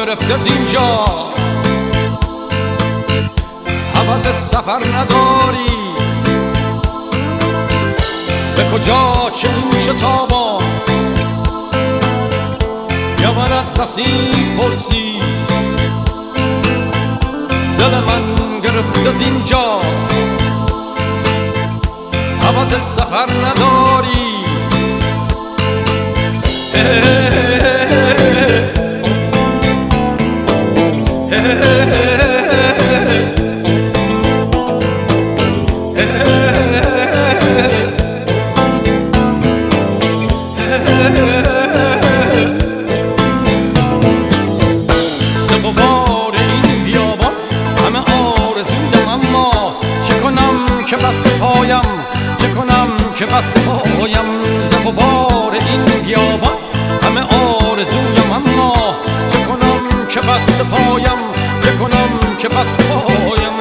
گرفته زینجا، هوس سفر نداری، به کجا چه این شتابان؟ یا من از نصیب پرسید، دل من گرفته زینجا، هوس سفر نداری. که بسته پایم ز غبار این بیابان، همه آرزویم اما چه کنم که بسته پایم، چه کنم که بسته پایم.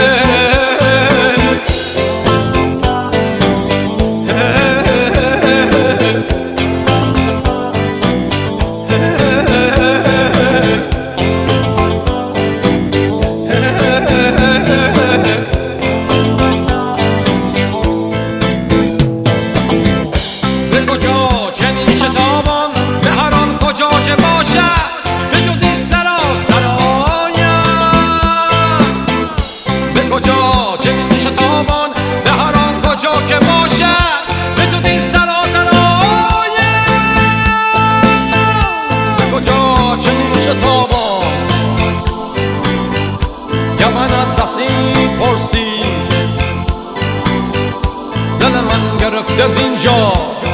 گرفته زینجا،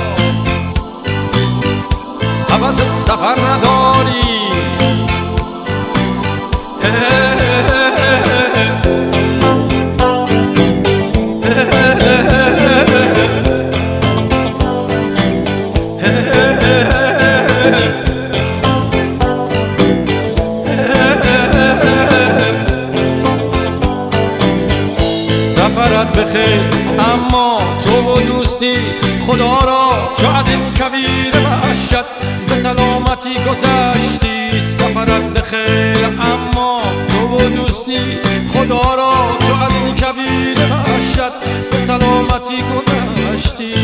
هوس سفر نداری. سفرت بخیر اما تو و دوستی خدا را چو از این کویر وحشت به سلامتی گذشتی. سفرت بخیر اما تو و دوستی خدا را چو از این کویر وحشت به سلامتی گذشتی.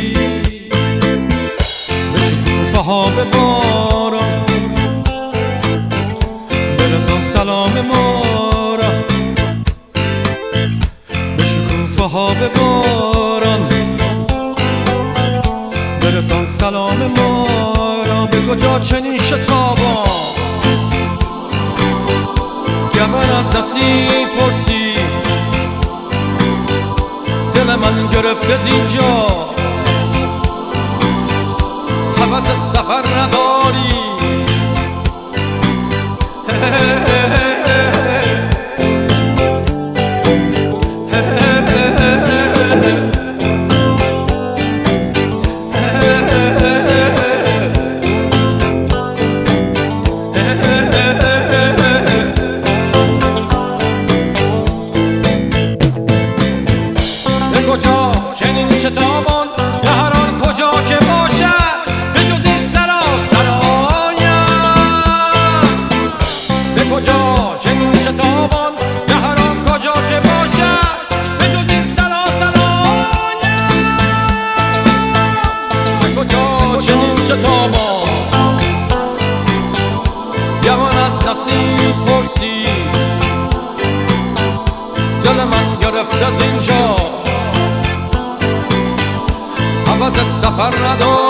به شکوفه ها به باران برسان سلام ما را، ها به باران برسان سلام ما را. به کجا چنین شتابان؟ گبر از نصیب پرسی، دل من گرفته زینجا، هوس سفر نداری. شتابان به هر آن کجا که باشد، به جز این سرا سرایم. به کجا چنین شتابان به هر آن کجا که باشد، به جز این سرا سرایم. به کجا چنین شتابان جوان از نصیب پرسی، دل من گرفته زینجا، هوس سفر نداری.